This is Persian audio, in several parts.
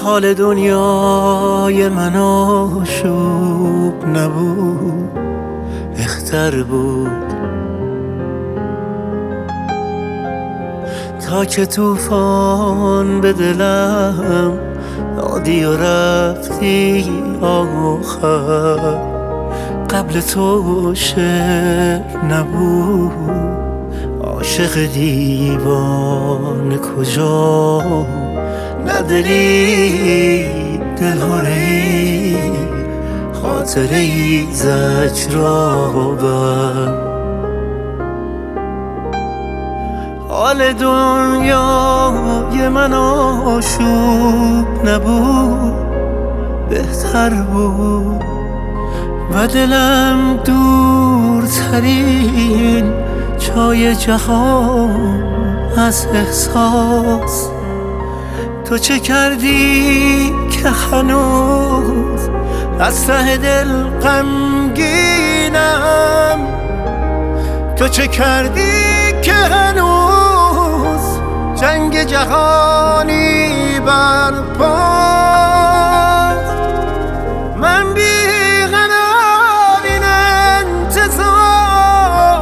حال دنیای من آشوب نبود، بهتر بود تا که طوفان به دلم دادی و رفتی آخر. قبل تو شعر نبود، عاشق دیوانه کجا، نداری دلهاره‌ای خاطره‌ای زجرآور. حال دنیای من آشوب نبود، بهتر بود و دلم دورترین جای جهان از احساس. تو چه کردی که هنوز از ته دل غمگینم؟ تو چه کردی که هنوز جنگ جهانی برپاست؟ من بی‌قرار این انتظار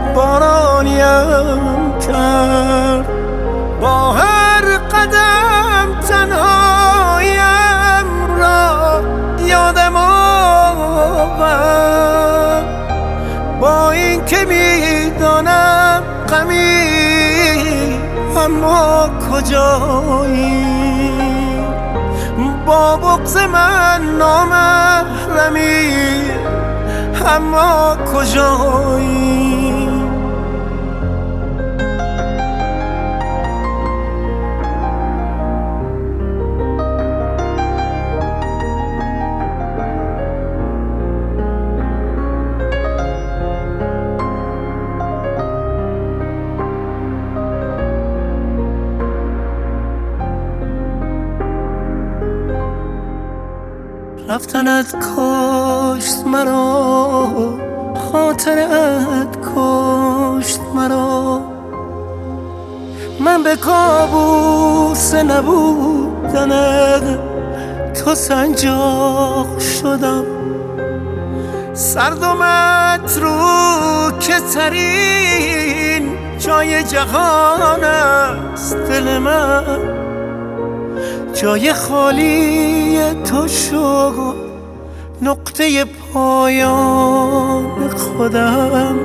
بارانیم کرد، با هر قدم تنهایم را یادم آورد. با این که میدانم غمی اما کجایی، با بغض من نامحرمی اما کجایی. رفتنت کشت مرا، خاطرت کشت مرا. من به کابوس نبودنت تو سنجاق شدم. سرد و متروکه ترین جای جهان است دل من، جای خالی تو شد نقطه پایان خودم.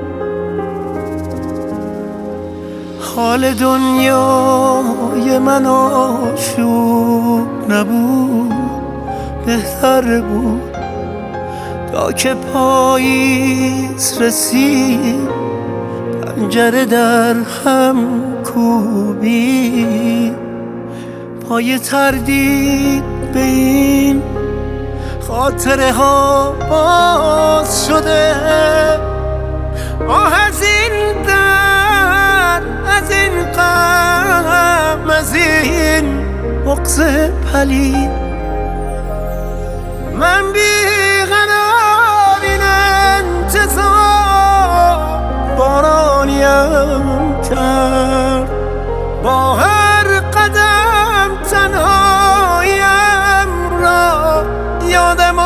حال دنیای من آشوب نبود، بهتر بود تا که پاییز رسید پنجره در هم کوبید. پای تردید به این خاطره ها باز شده، از این درد، از این غم، از این بغض پلید. من بی‌قرار این انتظار بارانیم کرد، با هر قدم تنهایم را یادم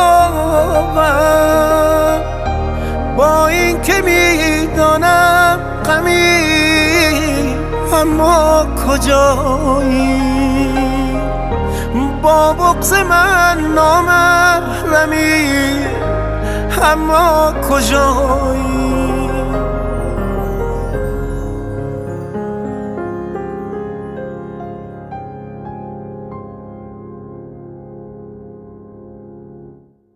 آورد. با این که میدانم غمی اما کجایی، با بغض من نامحرمی اما کجایی.